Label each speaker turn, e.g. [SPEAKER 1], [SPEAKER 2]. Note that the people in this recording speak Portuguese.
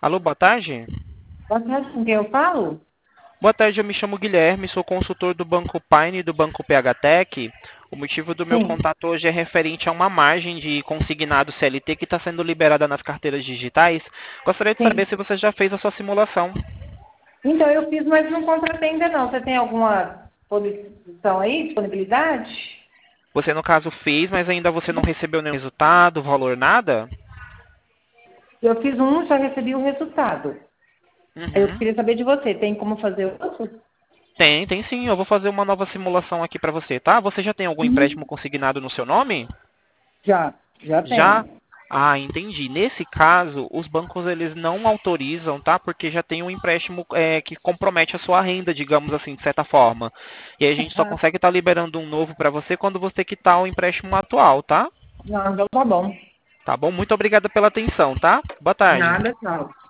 [SPEAKER 1] Alô, boa tarde.
[SPEAKER 2] Boa tarde, com quem eu falo?
[SPEAKER 1] Boa tarde, eu me chamo Guilherme, sou consultor do Banco Pine e do Banco PHTech. O motivo do meu
[SPEAKER 2] Sim.
[SPEAKER 1] contato hoje é referente a uma margem de consignado CLT que está sendo liberada nas carteiras digitais. Gostaria de saber
[SPEAKER 2] Sim.
[SPEAKER 1] se você já fez a sua simulação.
[SPEAKER 2] Então, eu fiz, mas não contratei ainda não. Você tem alguma disposição aí, disponibilidade?
[SPEAKER 1] Você, no caso, fez, mas ainda você não recebeu nenhum resultado, valor, nada?
[SPEAKER 2] Eu fiz um, já recebi o resultado. Eu
[SPEAKER 1] Uhum.
[SPEAKER 2] queria saber de você, tem como fazer outro?
[SPEAKER 1] Tem sim. Eu vou fazer uma nova simulação aqui para você, tá? Você já tem algum empréstimo
[SPEAKER 2] Uhum.
[SPEAKER 1] consignado no seu nome?
[SPEAKER 2] Já
[SPEAKER 1] Já?
[SPEAKER 2] tenho.
[SPEAKER 1] Ah, entendi. Nesse caso, os bancos eles não autorizam, tá? Porque já tem um empréstimo que compromete a sua renda, digamos assim, de certa forma. E aí a gente só
[SPEAKER 2] Ah,
[SPEAKER 1] consegue estar liberando um novo para você quando você quitar o empréstimo atual, tá?
[SPEAKER 2] não, então tá bom.
[SPEAKER 1] Tá bom? Muito obrigado pela atenção, tá? Boa tarde.
[SPEAKER 2] Nada, tchau.